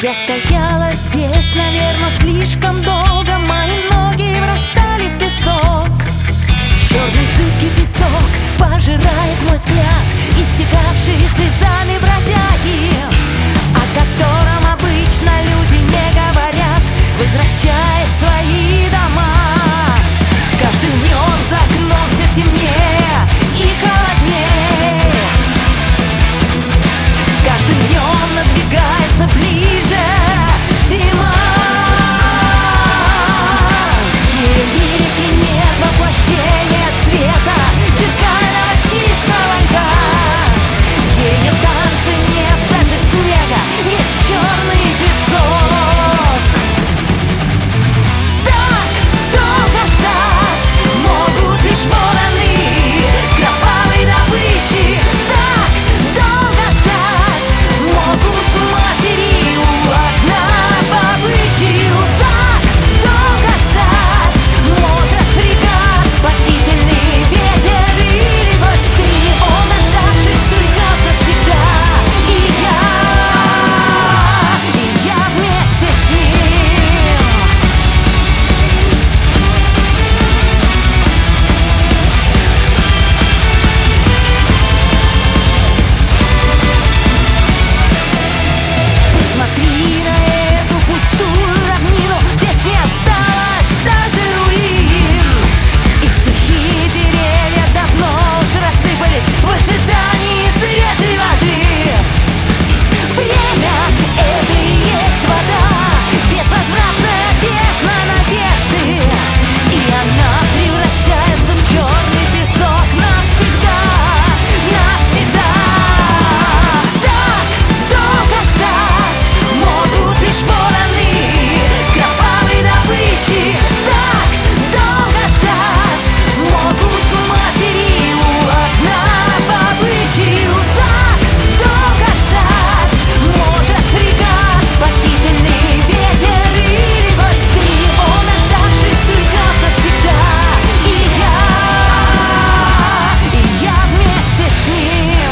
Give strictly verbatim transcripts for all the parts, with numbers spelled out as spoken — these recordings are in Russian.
Я стояла здесь, наверное, слишком долго. Мои ноги врастали в песок. Черный зыбкий песок пожирает мой взгляд, истекавшие слезами бродяги, о котором обычно люди не говорят, возвращаясь в свои дома. С каждым днем за окном все темнее и холоднее. С каждым днем надвигается ближе зима. Ей реки нет воплощения цвета зеркального чистого льда. Ее танцы нет даже снега, есть черный песок. Так долго ждать могут лишь вороны кровавой добычи. Так долго ждать могут матери у окна по обычаю. Так долго ждать может фрегат, спасительный ветер или гольфстрим. Он, дождавшись, уйдет навсегда, и я, и я вместе с ним. Посмотри на эту пустую равнину, здесь не осталось даже руин. И сухие деревья давно уже рассыпались в ожидании свежей воды. Время — это и есть вода, безвозвратная бездна надежды, и она превращается в черный песок навсегда, навсегда. Так долго ждать могут лишь вороны кровавой добычи. Так долго ждать могут матери у окна по обычаю. Так долго ждать может фрегат, спасительный ветер или гольфстрим. Он, дождавшись, уйдет навсегда, и я, и я вместе с ним.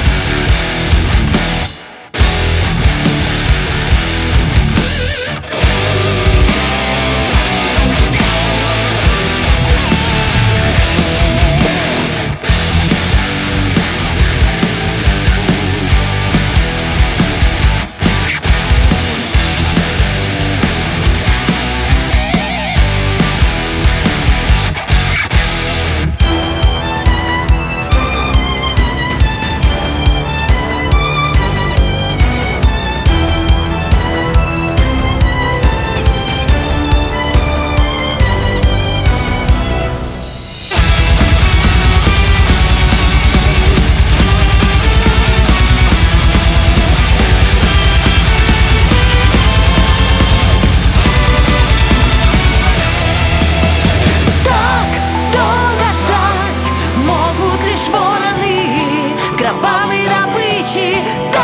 Так долго ждать могут лишь вороны кровавой добычи.